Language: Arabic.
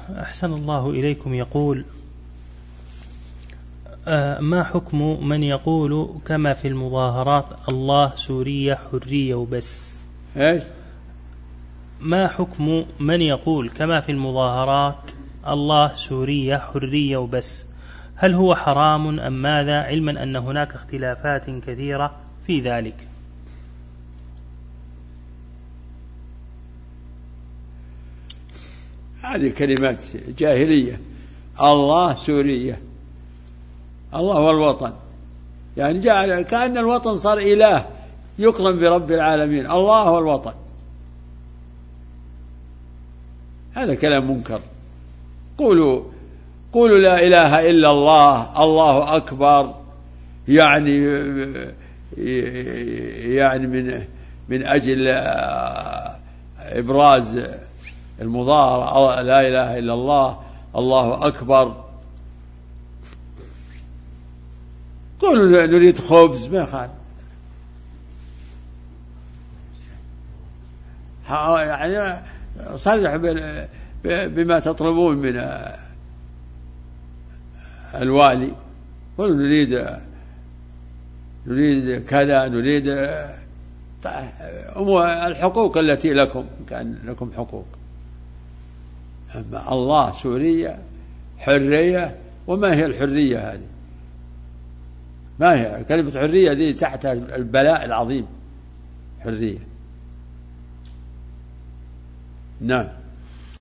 أحسن الله إليكم. يقول ما حكم من يقول كما في المظاهرات الله سورية حرية وبس؟ إيش؟ ما حكم من يقول كما في المظاهرات الله سورية حرية وبس؟ هل هو حرام أم ماذا، علما أن هناك اختلافات كثيرة في ذلك؟ هذه كلمات جاهلية. الله سورية، الله هو الوطن، يعني جعل كأن الوطن صار إله يقرن برب العالمين. الله هو الوطن، هذا كلام منكر. قولوا لا إله إلا الله، الله أكبر، يعني من أجل إبراز المظاهرة لا إله إلا الله، الله أكبر. قولوا نريد خبز، ما يخالف، يعني صرح بما تطلبون من الوالي. قولوا نريد كذا، نريد الحقوق التي لكم، كان لكم حقوق. أما الله سورية حرية، وما هي الحرية هذه؟ ما هي كلمة حرية دي؟ تحت البلاء العظيم حرية. نعم.